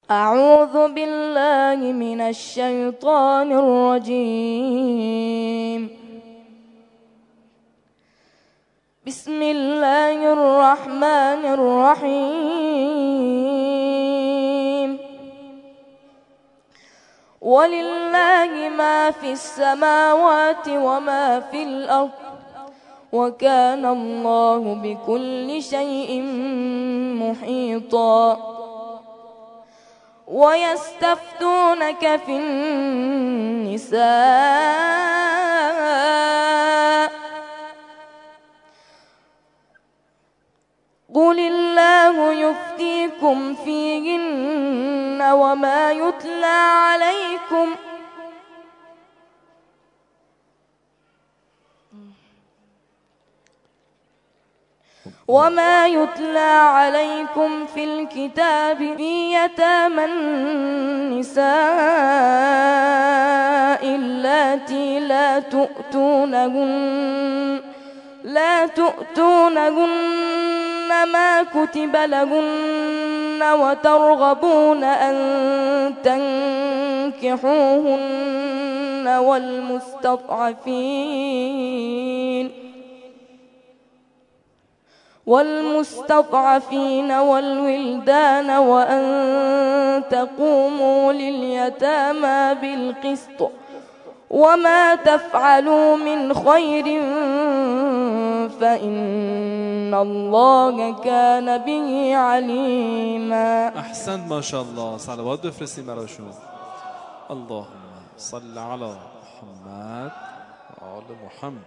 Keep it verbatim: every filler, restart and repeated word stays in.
أعوذ بالله من الشيطان الرجيم. بسم الله الرحمن الرحيم. ولله ما في السماوات وما في الأرض وكان الله بكل شيء محيطا. ويستفتونك في النساء قل الله يفتيكم فيهن وما يتلى عليكم وما يتلى عليكم في الكتاب في يتامى النساء اللاتي لا تؤتونهن لا تؤتونهن ما كتب لهن وترغبون أن تنكحوهن والمستضعفين والمستضعفين والولدان وأن تقوموا لليتامى بالقسط وما تفعلوا من خير فإن الله كان به عليما. أحسنت ما شاء الله. صلوات بفرستیم براشون. اللهم صل على محمد و آل محمد.